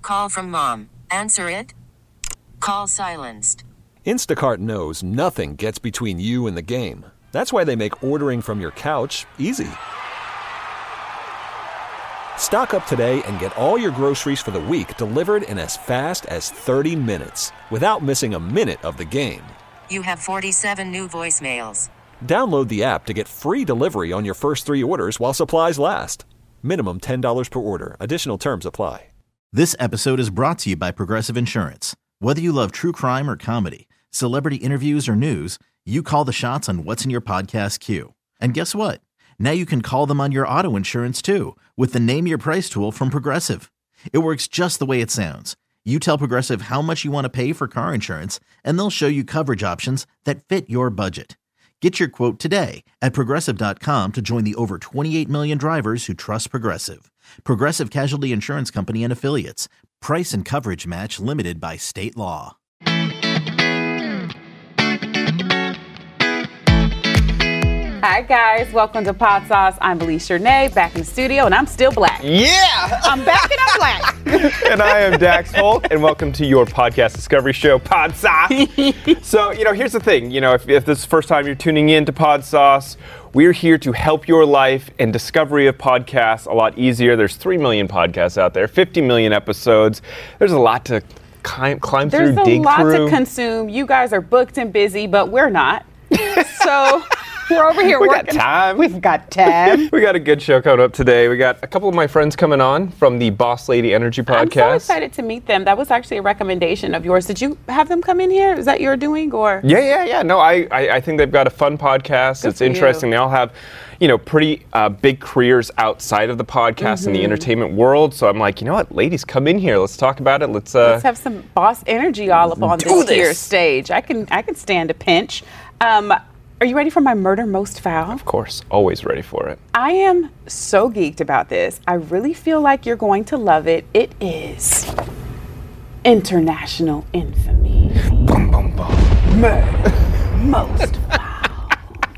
call from mom. Answer it. Call silenced. Instacart knows nothing gets between you and the game. That's why they make ordering from your couch easy. Stock up today and get all your groceries for the week delivered in as fast as 30 minutes without missing a minute of the game. You have 47 new voicemails. Download the app to get free delivery on your first 3 orders while supplies last. Minimum $10 per order. Additional terms apply. This episode is brought to you by Progressive Insurance. Whether you love true crime or comedy, celebrity interviews or news, you call the shots on what's in your podcast queue. And guess what? Now you can call them on your auto insurance too with the Name Your Price tool from Progressive. It works just the way it sounds. You tell Progressive how much you want to pay for car insurance, and they'll show you coverage options that fit your budget. Get your quote today at Progressive.com to join the over 28 million drivers who trust Progressive. Progressive Casualty Insurance Company and Affiliates. Price and coverage match limited by state law. Hi guys, welcome to Pod Sauce. I'm Alicia Renee, back in the studio, and I'm still black. Yeah! I'm back and I'm black. And I am Dax Holt, and welcome to your podcast discovery show, Pod Sauce. So, here's the thing. If this is the first time you're tuning in to Pod Sauce, we're here to help your life and discovery of podcasts a lot easier. There's 3 million podcasts out there, 50 million episodes. There's a lot to climb through, dig through. There's a lot to consume. You guys are booked and busy, but we're not. So we're over here working. Got time. We've got time. We got a good show coming up today. We got a couple of my friends coming on from the Boss Lady Energy podcast. I'm so excited to meet them. That was actually a recommendation of yours. Did you have them come in here? Is that your doing, or? Yeah. No, I think they've got a fun podcast. It's interesting. They all have, pretty big careers outside of the podcast in the entertainment world. So I'm like, you know what, ladies, come in here. Let's talk about it. Let's have some boss energy all up on this here stage. I can stand a pinch. Are you ready for my murder most foul? Of course, always ready for it. I am so geeked about this. I really feel like you're going to love it. It is International Infamy. Bum, bum, bum. Murder most foul.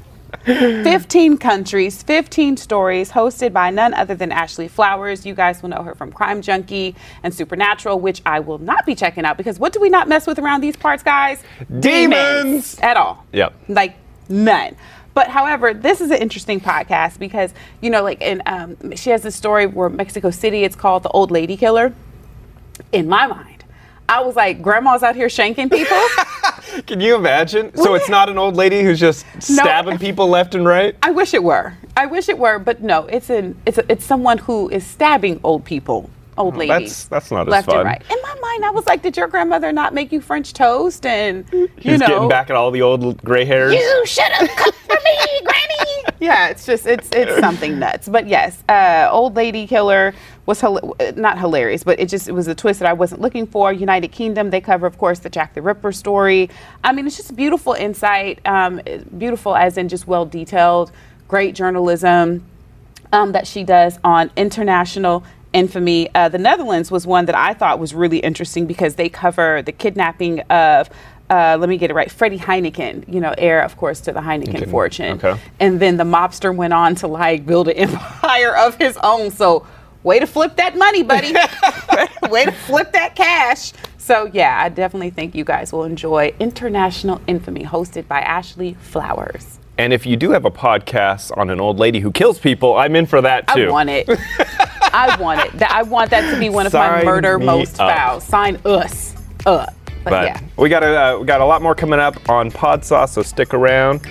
15 countries, 15 stories, hosted by none other than Ashley Flowers. You guys will know her from Crime Junkie and Supernatural, which I will not be checking out because what do we not mess with around these parts, guys? Demons! At all. Yep. Like, none. But however, this is an interesting podcast because, she has this story where Mexico City, it's called The Old Lady Killer. In my mind, I was like, grandma's out here shanking people. Can you imagine? So it's not an old lady who's just stabbing people left and right? I wish it were, but no, it's someone who is stabbing old people. Old ladies. That's not left as fun. And right. In my mind, I was like, did your grandmother not make you French toast? And She's getting back at all the old gray hairs. You should have cooked for me, Granny. Yeah, it's something nuts. But yes, Old Lady Killer was not hilarious, but it was a twist that I wasn't looking for. United Kingdom, they cover, of course, the Jack the Ripper story. I mean, it's just beautiful insight, beautiful as in just well detailed, great journalism that she does on International Infamy. The Netherlands was one that I thought was really interesting because they cover the kidnapping of, let me get it right, Freddie Heineken, heir, of course, to the Heineken fortune. Okay. And then the mobster went on to build an empire of his own. So way to flip that money, buddy. Way to flip that cash. So yeah, I definitely think you guys will enjoy International Infamy, hosted by Ashley Flowers. And if you do have a podcast on an old lady who kills people, I'm in for that too. I want it. I want that to be one of my murder most foul. Sign us up. But yeah. We got a lot more coming up on Pod Sauce, so stick around.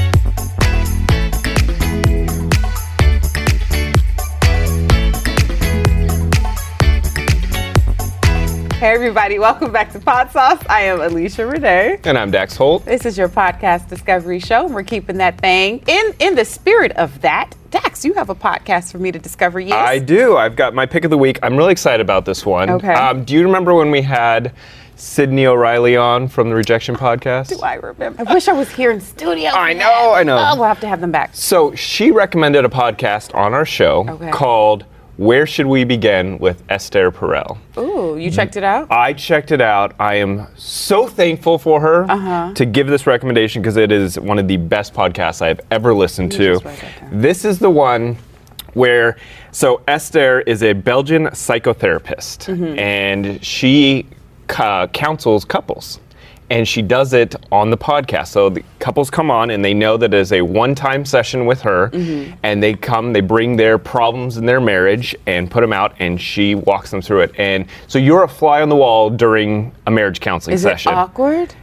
Hey everybody, welcome back to Pod Sauce. I am Alicia Renee. And I'm Dax Holt. This is your podcast discovery show, and we're keeping that thing in the spirit of that. Dax, you have a podcast for me to discover, yes? I do. I've got my pick of the week. I'm really excited about this one. Okay. Do you remember when we had Sydney O'Reilly on from the Rejection podcast? Do I remember? I wish I was here in studio. I know. Oh, we'll have to have them back. So she recommended a podcast on our show called Where Should We Begin with Esther Perel. Ooh, you checked it out? I checked it out. I am so thankful for her to give this recommendation because it is one of the best podcasts I have ever listened to. This is the one So Esther is a Belgian psychotherapist, and she counsels couples. And she does it on the podcast. So the couples come on and they know that it is a one-time session with her. And they bring their problems in their marriage and put them out, and she walks them through it. And so you're a fly on the wall during a marriage counseling session. Is it awkward?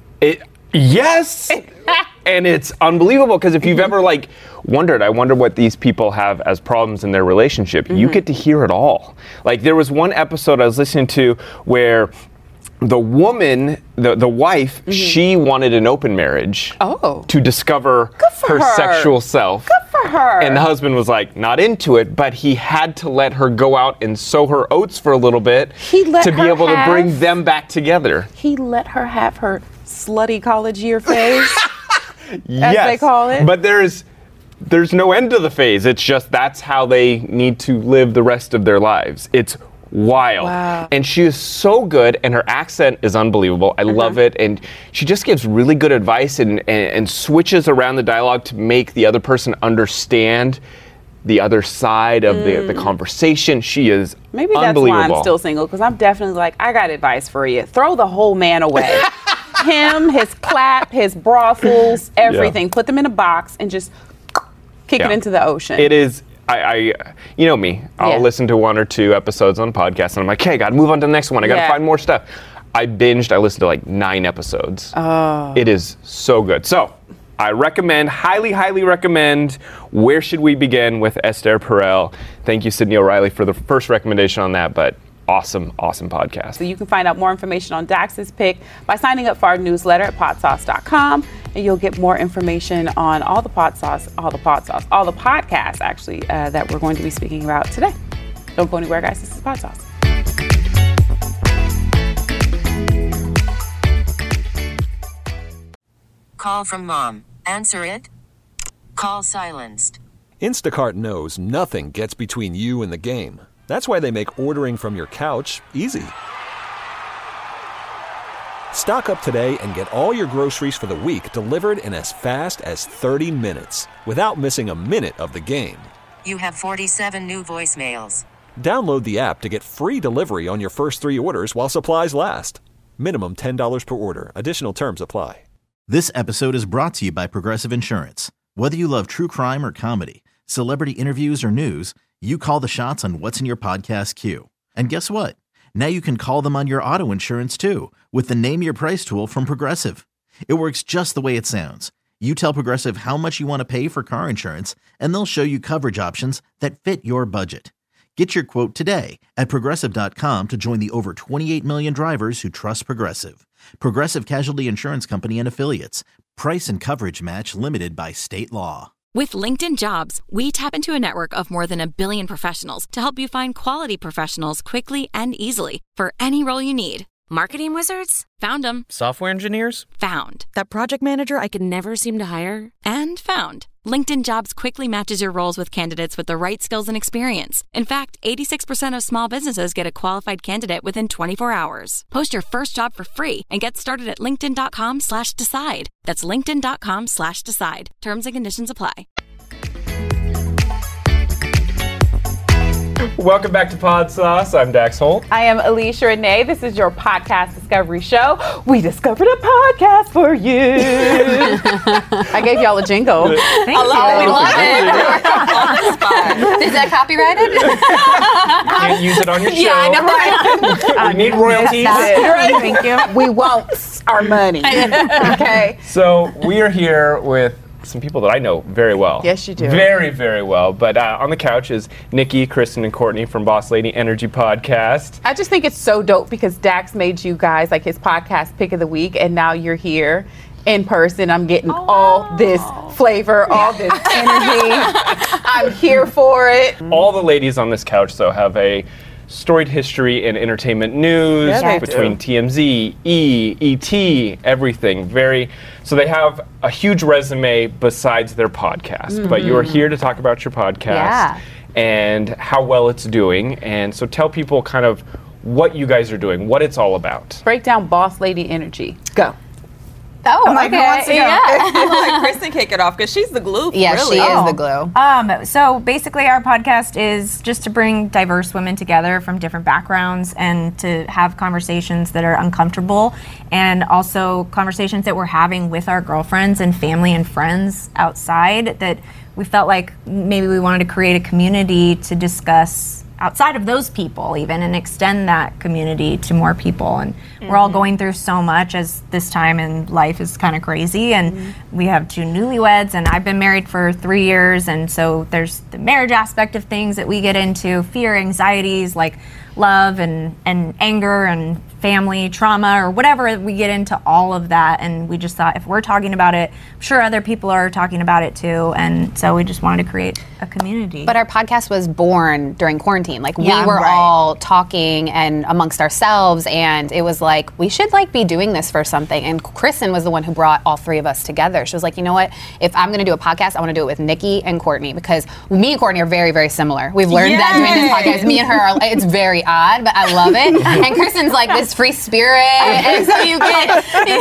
Yes! And it's unbelievable, because if you've ever wondered, I wonder what these people have as problems in their relationship, you get to hear it all. Like, there was one episode I was listening to where the woman, the wife, she wanted an open marriage to discover her sexual self. Good for her. And the husband was not into it, but he had to let her go out and sow her oats for a little bit to be able to bring them back together. He let her have her slutty college year phase, yes, as they call it. But there's no end to the phase. It's just that's how they need to live the rest of their lives. It's wild. Wow. And she is so good, and her accent is unbelievable. I love it. And she just gives really good advice and switches around the dialogue to make the other person understand the other side of the conversation. She is Maybe that's why I'm still single, because I'm definitely I got advice for you. Throw the whole man away. Him, his clap, his brothels, everything. Yeah. Put them in a box and just kick it into the ocean. It is. You know me. I'll listen to one or two episodes on podcasts, and I'm like, okay, gotta move on to the next one. I gotta find more stuff. I listened to 9 episodes. Oh. It is so good. So, I recommend, highly, highly recommend. Where should we begin with Esther Perel? Thank you, Sydney O'Reilly, for the first recommendation on that, but awesome, awesome podcast. So you can find out more information on Dax's pick by signing up for our newsletter at podsauce.com, and you'll get more information on all the podcasts actually that we're going to be speaking about today. Don't go anywhere, guys. This is Podsauce. Call from mom. Answer it. Call silenced. Instacart knows nothing gets between you and the game. That's why they make ordering from your couch easy. Stock up today and get all your groceries for the week delivered in as fast as 30 minutes without missing a minute of the game. You have 47 new voicemails. Download the app to get free delivery on your first 3 orders while supplies last. Minimum $10 per order. Additional terms apply. This episode is brought to you by Progressive Insurance. Whether you love true crime or comedy, celebrity interviews or news, you call the shots on what's in your podcast queue. And guess what? Now you can call them on your auto insurance too with the Name Your Price tool from Progressive. It works just the way it sounds. You tell Progressive how much you want to pay for car insurance, and they'll show you coverage options that fit your budget. Get your quote today at Progressive.com to join the over 28 million drivers who trust Progressive. Progressive Casualty Insurance Company and Affiliates. Price and coverage match limited by state law. With LinkedIn Jobs, we tap into a network of more than 1 billion professionals to help you find quality professionals quickly and easily for any role you need. Marketing wizards? Found them. Software engineers? Found. That project manager I could never seem to hire? And found. LinkedIn Jobs quickly matches your roles with candidates with the right skills and experience. In fact, 86% of small businesses get a qualified candidate within 24 hours. Post your first job for free and get started at linkedin.com/decide. That's linkedin.com/decide. Terms and conditions apply. Welcome back to Pod Sauce. I'm Dax Holt. I am Alicia Renee. This is your podcast discovery show. We discovered a podcast for you. I gave y'all a jingle. Thank you. We love it. On the spot. Is that copyrighted? Can't use it on your show. Yeah, I know, right? We need royalties. Thank you. We want our money. Okay. So we are here with some people that I know very well. Yes, you do. Very, very well. But on the couch is Nikki, Kristen, and Courtney from Boss Lady Energy Podcast. I just think it's so dope because Dax made you guys like his podcast pick of the week, and now you're here in person. I'm getting all this flavor, all this energy. I'm here for it. All the ladies on this couch, though, have a storied history in entertainment news, between TMZ, ET, everything. So they have a huge resume besides their podcast. But you are here to talk about your podcast and how well it's doing. And so tell people kind of what you guys are doing, what it's all about. Break down Boss Lady Energy. Go. Oh, I'm like, who wants to go? I'm like, Kristen, kick it off because she's the glue. Yeah, really. she is the glue. So basically our podcast is just to bring diverse women together from different backgrounds and to have conversations that are uncomfortable, and also conversations that we're having with our girlfriends and family and friends outside, that we felt like maybe we wanted to create a community to discuss outside of those people even, and extend that community to more people. And we're all going through so much, as this time in life is kind of crazy, and we have 2 newlyweds, and I've been married for 3 years, and so there's the marriage aspect of things that we get into, fear, anxieties like love and anger and family trauma or whatever. We get into all of that, and we just thought if we're talking about it, I'm sure other people are talking about it too, and so we just wanted to create a community. But our podcast was born during quarantine. Like, we were all talking and amongst ourselves, and it was like, we should like be doing this for something. And Kristen was the one who brought all 3 of us together. She was like, you know what, if I'm gonna do a podcast, I wanna do it with Nikki and Courtney, because me and Courtney are very, very similar. We've learned that doing this podcast. Me and her are, it's very odd, but I love it. And Kristen's like this free spirit, and so you get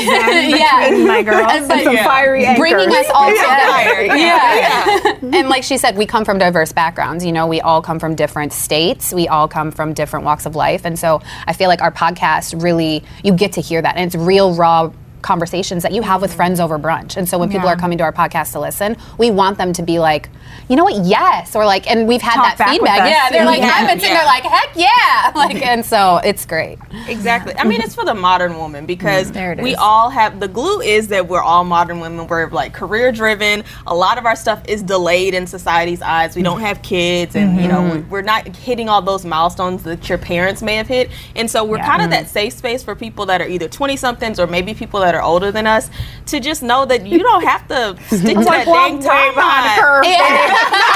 my girls, but some fiery anchors. bringing us all together. And like she said, we come from diverse backgrounds. You know, we all come from different states. We all come from different walks of life, and so I feel like our podcast really, you get to hear that, and it's real, raw conversations that you have with friends over brunch. And so when people are coming to our podcast to listen, we want them to be like, you know what, yes, or like, and we've had Talk that feedback. Yeah, they're like, I've been sitting there like, heck yeah, like, and so it's great. Exactly. I mean, it's for the modern woman, because we is. all have, the glue is that we're all modern women. We're like career driven. A lot of our stuff is delayed in society's eyes. We don't have kids, and you know, we're not hitting all those milestones that your parents may have hit. And so we're kind of that safe space for people that are either 20-somethings or maybe people that are older than us, to just know that you don't have to stick to that dang timeline.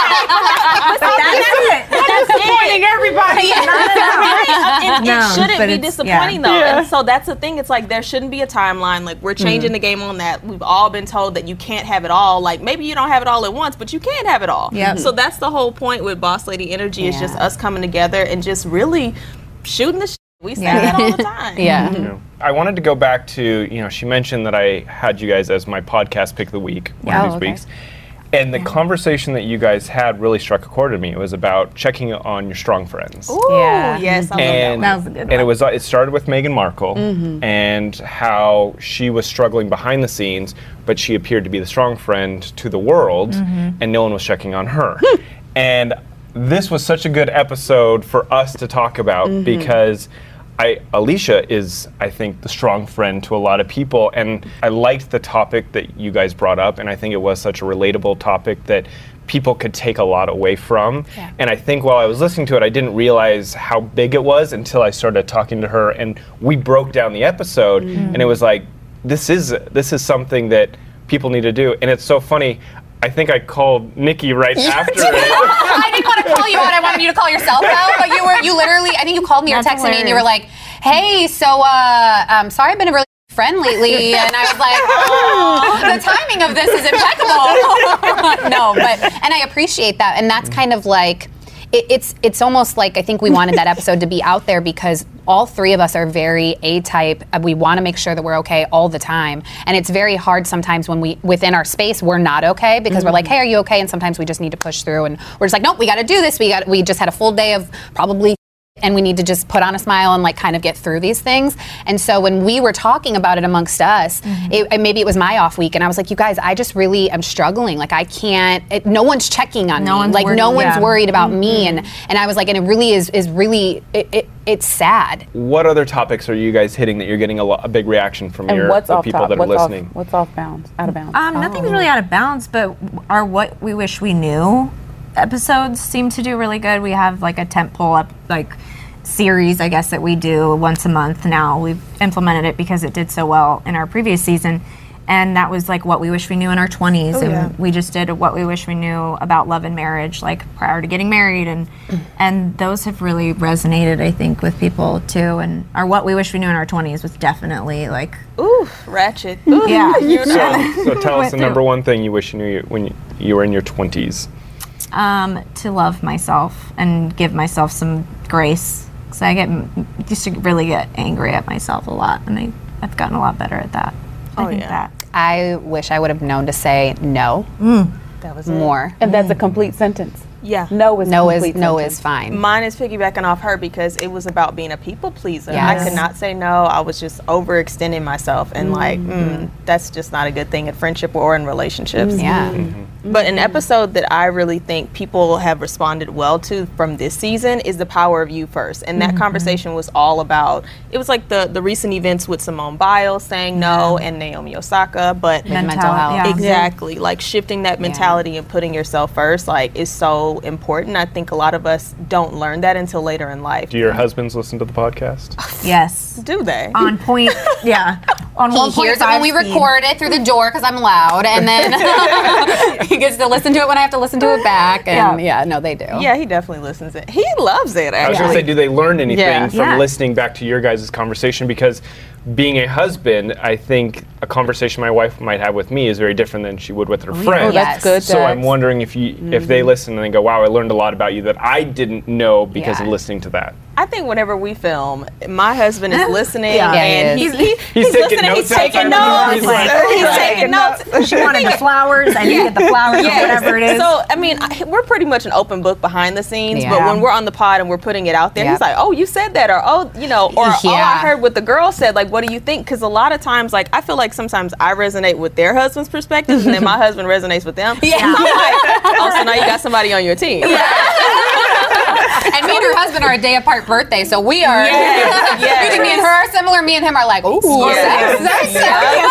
That's disappointing everybody. It shouldn't be disappointing though. And so that's the thing. It's like, there shouldn't be a timeline. Like, we're changing the game on that. We've all been told that you can't have it all. Like, maybe you don't have it all at once, but you can have it all. So that's the whole point with Boss Lady Energy, is just us coming together and just really shooting the shit. We say that all the time. You know, I wanted to go back to, you know, she mentioned that I had you guys as my podcast pick of the week one of these weeks. And the conversation that you guys had really struck a chord with me. It was about checking on your strong friends. Ooh, yes, I love that one. That was a good one. And it started with Meghan Markle and how she was struggling behind the scenes, but she appeared to be the strong friend to the world, and no one was checking on her. And this was such a good episode for us to talk about, because Alicia is, I think, the strong friend to a lot of people, and I liked the topic that you guys brought up, and I think it was such a relatable topic that people could take a lot away from. And I think while I was listening to it, I didn't realize how big it was until I started talking to her, and we broke down the episode, and it was like, this is something that people need to do. And it's so funny. I think I called Nikki right after it. I didn't want to call you out. I wanted you to call yourself out, but you literally, I think you called me or texted me, and you were like, hey, so sorry I've been a really friend lately. And I was like, oh, the timing of this is impeccable. No, and I appreciate that. And that's kind of like, it's almost like, I think we wanted that episode to be out there because all 3 of us are very A-type. We want to make sure that we're okay all the time. And it's very hard sometimes when within our space, we're not okay, because we're like, hey, are you okay? And sometimes we just need to push through, and we're just like, nope, we got to do this. We just had a full day of probably, and we need to just put on a smile and like kind of get through these things. And so when we were talking about it amongst us, maybe it was my off week, and I was like, you guys, I just really am struggling. Like, I can't, no one's checking on me. Like, no one's worried about me. And I was like, and it really is really, it's sad. What other topics are you guys hitting that you're getting a big reaction from the people that are listening? What's off bounds? Out of bounds? Nothing's really out of bounds, but our What We Wish We Knew episodes seem to do really good. We have like a tentpole series, I guess, that we do once a month now. We've implemented it because it did so well in our previous season, and that was like What We Wish We Knew in our 20s. We just did What We Wish We Knew about love and marriage, like prior to getting married, and those have really resonated, I think, with people too. And our What We Wish We Knew in our 20s was definitely like, ooh, ratchet. Ooh. Yeah. So tell us the number one thing you wish you knew when you were in your 20s. To love myself and give myself some grace. So I used to really get angry at myself a lot, and I've gotten a lot better at that. I think that. I wish I would have known to say no. That was more. And that's a complete sentence. Yeah. No is fine. Mine is piggybacking off her because it was about being a people pleaser. Yes. I could not say no. I was just overextending myself, and that's just not a good thing in friendship or in relationships. Yeah. But an episode that I really think people have responded well to from this season is The Power of You First. And that conversation was all about, it was like the recent events with Simone Biles saying no and Naomi Osaka, but mental health. Yeah. exactly, like shifting that mentality and putting yourself first, like, is so important. I think a lot of us don't learn that until later in life. Do your husbands listen to the podcast? Yes. Do they? On point. Yeah. On He hears it when we record it through the door because I'm loud, and then he gets to listen to it when I have to listen to it back. And they do. Yeah, he definitely listens it. He loves it, I was actually. going to say, do they learn anything from Yeah. listening back to your guys' conversation? Because being a husband, I think a conversation my wife might have with me is very different than she would with her friends. Oh, that's good. So I'm wondering if they listen and they go, wow, I learned a lot about you that I didn't know because of listening to that. I think whenever we film, my husband is listening, Yeah, and he he's He's taking listening, notes he's taking outside notes. of the room. He's taking notes. She wanted the flowers, and you get the flowers or whatever it is. So, I mean, we're pretty much an open book behind the scenes, but Yeah. when we're on the pod and we're putting it out there, Yep. he's like, oh, you said that, or oh, I Yeah. heard what the girl said, like, what do you think? Because a lot of times, like, I feel like sometimes I resonate with their husband's perspectives, and then my husband resonates with them. Yeah. So I'm like, oh, so now you got somebody on your team. And me and her husband are a day apart birthday, so we are. Yes. You think me and her are similar? Me and him are like, ooh, Yes. sex. Yeah.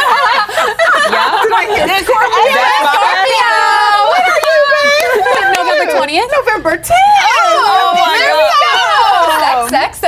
November 20th. November 10th. Oh my there God. we go. Sex.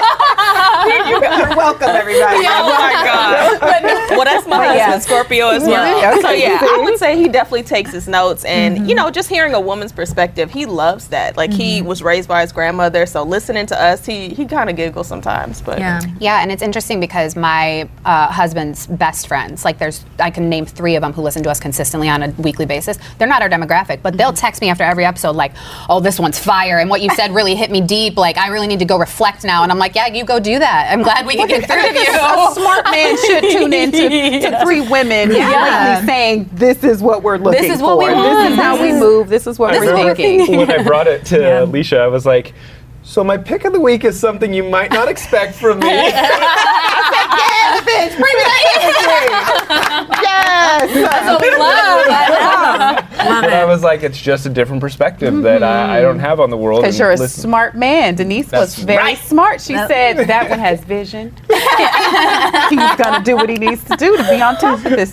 You're welcome, everybody. Oh my God. Well, that's my husband, Scorpio as well. Yeah. So yeah, I would say he definitely takes his notes, and just hearing a woman's perspective, he loves that. Like he was raised by his grandmother, so listening to us, he kind of giggles sometimes. But Yeah, and it's interesting because my husband's best friends, like I can name 3 of them who listen to us consistently on a weekly basis. They're not our demographic, but they'll text me after every episode like, oh, this one's fire, and what you said really hit me deep. Like, I really need to go reflect now. And I'm like, yeah, you go do that. I'm glad we can get through to you. A smart man should tune in to 3 women lately saying, this is what we're looking for. This is what we want. This is how we move. This is what we're thinking. When I brought it to Alicia, I was like, so my pick of the week is something you might not expect from me. Bitch, bring me that energy. Yes. That's what we love. But I was like, it's just a different perspective that I don't have on the world. Because you're a smart man. Denise was That's very right. smart. She said that one has vision. He's going to do what he needs to do to be on top of this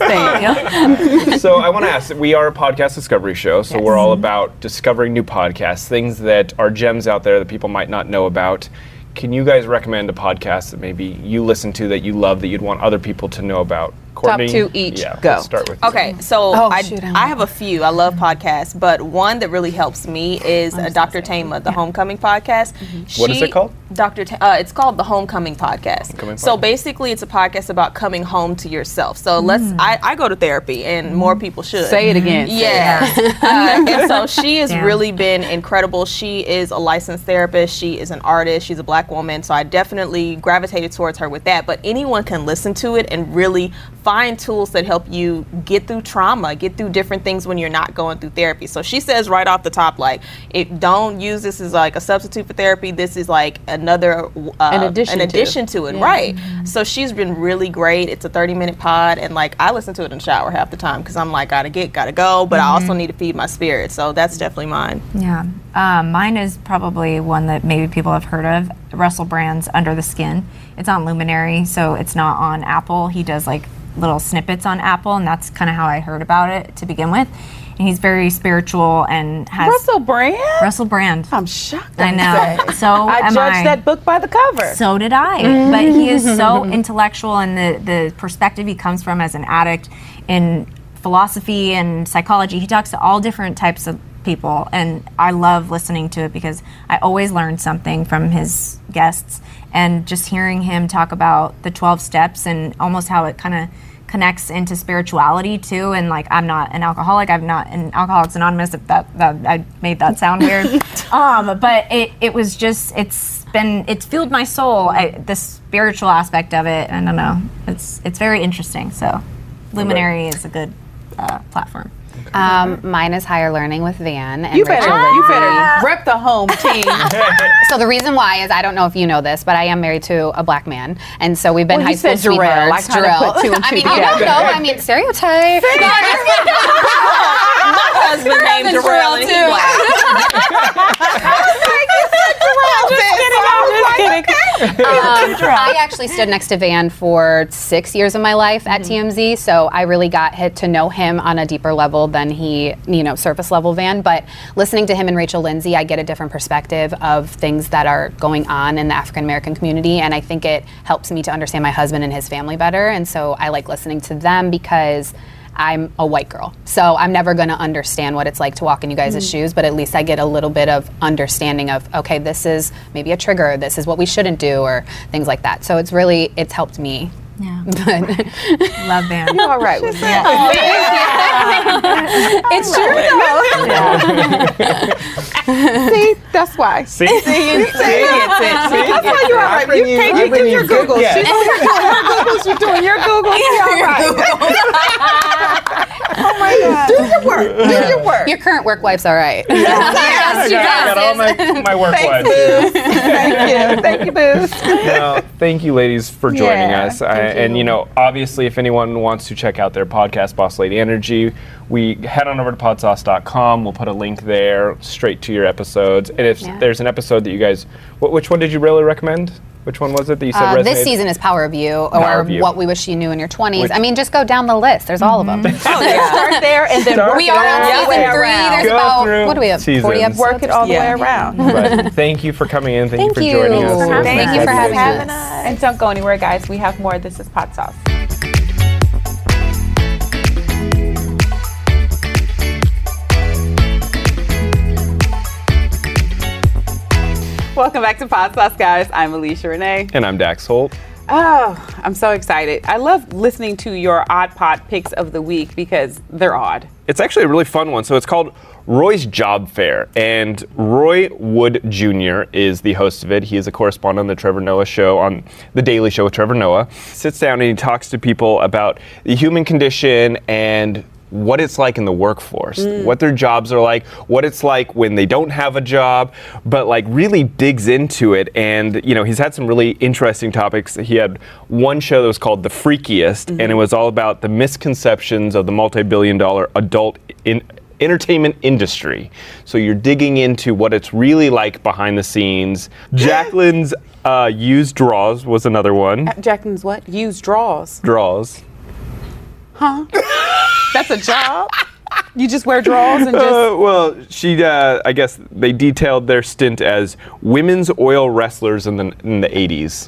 thing. So I want to ask, we are a podcast discovery show, so we're all about discovering new podcasts, things that are gems out there that people might not know about. Can you guys recommend a podcast that maybe you listen to that you love that you'd want other people to know about? Courtney? 2 each. Yeah, Go. let's start with you. Okay, so I have a few. I love podcasts, but one that really helps me is Dr. Tama, the Homecoming podcast. What is it called? It's called the Homecoming Podcast. Homecoming So Podcast. basically, it's a podcast about coming home to yourself. So I go to therapy, and more people should. Say it again. Yeah. And so she has really been incredible. She is a licensed therapist. She is an artist. She's a Black woman. So I definitely gravitated towards her with that. But anyone can listen to it and really find tools that help you get through trauma, get through different things when you're not going through therapy. So she says right off the top, like, don't use this as like a substitute for therapy. This is like another An addition to it, right? So she's been really great. It's a 30-minute pod, and like I listen to it in the shower half the time because I'm like, gotta go, but I also need to feed my spirit. So that's definitely mine. Yeah. Mine is probably one that maybe people have heard of, Russell Brand's Under the Skin. It's on Luminary, so it's not on Apple. He does like little snippets on Apple, and that's kind of how I heard about it to begin with. And he's very spiritual and has... Russell Brand. I'm shocked. I know. So I judged that book by the cover. So did I. But he is so intellectual, and the perspective he comes from as an addict in philosophy and psychology. He talks to all different types of people, and I love listening to it because I always learn something from his guests, and just hearing him talk about the 12 steps and almost how it kind of connects into spirituality too. And like, I'm not an alcoholic, I'm not in Alcoholics Anonymous, if that I made that sound weird. But it was just, it's fueled my soul, the spiritual aspect of it. I don't know, it's very interesting. So Luminary is a good platform. Mine is Higher Learning with Van and You Rachel better Lindsay. rep the home team. So the reason why is, I don't know if you know this, but I am married to a black man, and so we've been Well, high you school said Jarrell. sweethearts. I kinda put two and I two mean, you don't together. know. I mean, stereotype. My husband named Jarrell and he's black. I actually stood next to Van for 6 years of my life at TMZ, so I really got to know him on a deeper level than he, surface level Van. But listening to him and Rachel Lindsay, I get a different perspective of things that are going on in the African American community, and I think it helps me to understand my husband and his family better. And so I like listening to them because I'm a white girl, so I'm never going to understand what it's like to walk in you guys' shoes, but at least I get a little bit of understanding of, okay, this is maybe a trigger, this is what we shouldn't do, or things like that. So it's helped me. Yeah. But Love Van. You're all right with that. it's true. See, that's why. See? That's why you're all right. You can't you do your Google. Yeah. She's doing your Googles. You're all right. Oh my God. Do your work. Do your work. Your current work wife's all right. I got all my work wives. Thank you, Boost. No, thank you, ladies, for joining Yeah, us. thank And obviously, if anyone wants to check out their podcast, Boss Lady Energy, we head on over to podsauce.com. We'll put a link there straight to your episodes. And if there's an episode that you guys, which one did you really recommend? Which one was it that you said resonated? This season is Power of You, or Power of You. What We Wish You Knew in Your 20s. I mean, just go down the list. There's all of them. Start there and then work We it are all on the way season 3. around. There's Go about, through what do we have, 40 seasons. episodes? Work it all the way around. But thank you for coming in. Thank you for Thank joining you. us. Thank you for having us. And don't go anywhere, guys. We have more. This is Pot Sauce. Welcome back to Pot Sauce, guys. I'm Alicia Renee. And I'm Dax Holt. Oh, I'm so excited. I love listening to your Odd Pod picks of the week because they're odd. It's actually a really fun one. So it's called Roy's Job Fair, and Roy Wood Jr. is the host of it. He is a correspondent on the Trevor Noah Show, on The Daily Show with Trevor Noah. Sits down and he talks to people about the human condition and what it's like in the workforce, what their jobs are like, what it's like when they don't have a job, but really digs into it. And he's had some really interesting topics. He had one show that was called The Freakiest, and it was all about the misconceptions of the multi-billion-dollar adult entertainment industry. So you're digging into what it's really like behind the scenes. Jacqueline's used draws was another one. Jacqueline's what? Used draws. Draws. Huh? That's a job? You just wear drawers and just... Well, she, I guess they detailed their stint as women's oil wrestlers in the 80s.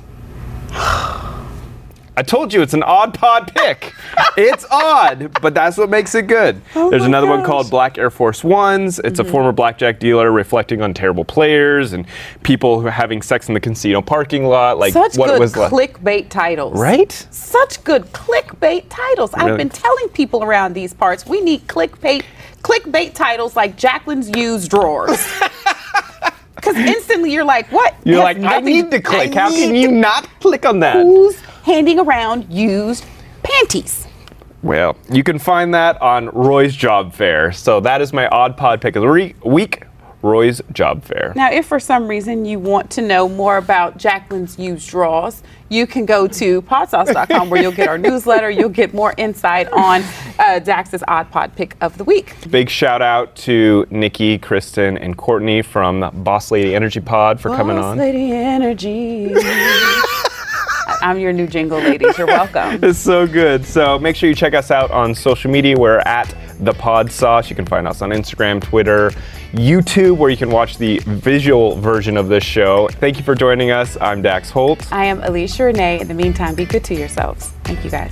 I told you it's an odd pod pick. It's odd, but that's what makes it good. There's another one called Black Air Force Ones. It's a former blackjack dealer reflecting on terrible players and people who are having sex in the casino parking lot. Such what good it was like. clickbait titles. Right? Such good clickbait titles. I've Really? been telling people around these parts, we need clickbait titles like Jacqueline's used drawers. Because instantly you're like, what? You're Has like, I nothing- need to click. I How can need you to- not click on that? Who's handing around used panties? Well, you can find that on Roy's Job Fair. So that is my odd pod pick of the week, Roy's Job Fair. Now, if for some reason you want to know more about Jacqueline's used drawers, you can go to podsauce.com where you'll get our newsletter. You'll get more insight on Dax's Odd Pod pick of the week. Big shout out to Nikki, Kristen, and Courtney from Boss Lady Energy Pod for coming Boss on. Lady Energy. I'm your new jingle, ladies. You're welcome. It's so good. So make sure you check us out on social media. We're at The Pod Sauce. You can find us on Instagram, Twitter, YouTube, where you can watch the visual version of this show. Thank you for joining us. I'm Dax Holt. I am Alicia Renee. In the meantime, be good to yourselves. Thank you, guys.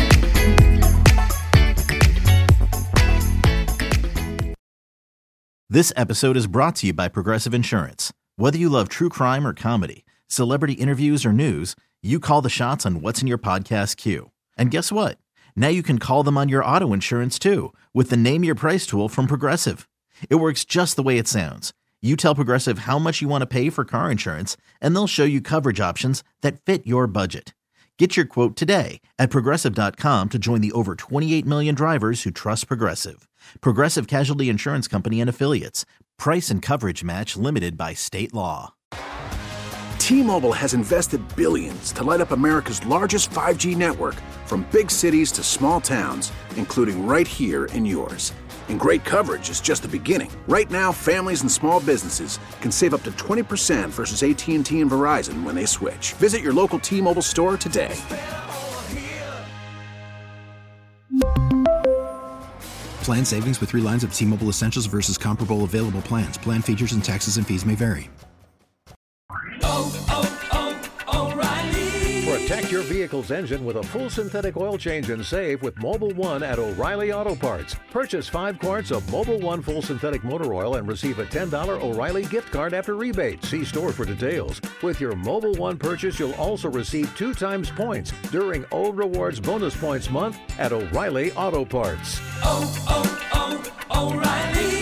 This episode is brought to you by Progressive Insurance. Whether you love true crime or comedy, celebrity interviews or news, you call the shots on what's in your podcast queue. And guess what? Now you can call them on your auto insurance too with the Name Your Price tool from Progressive. It works just the way it sounds. You tell Progressive how much you want to pay for car insurance, and they'll show you coverage options that fit your budget. Get your quote today at Progressive.com to join the over 28 million drivers who trust Progressive. Progressive Casualty Insurance Company and Affiliates. Price and coverage match limited by state law. T-Mobile has invested billions to light up America's largest 5G network, from big cities to small towns, including right here in yours. And great coverage is just the beginning. Right now, families and small businesses can save up to 20% versus AT&T and Verizon when they switch. Visit your local T-Mobile store today. Plan savings with 3 lines of T-Mobile Essentials versus comparable available plans. Plan features and taxes and fees may vary. Protect your vehicle's engine with a full synthetic oil change and save with Mobil 1 at O'Reilly Auto Parts. Purchase 5 quarts of Mobil 1 full synthetic motor oil and receive a $10 O'Reilly gift card after rebate. See store for details. With your Mobil 1 purchase, you'll also receive 2 times points during O Rewards Bonus Points Month at O'Reilly Auto Parts. O'Reilly.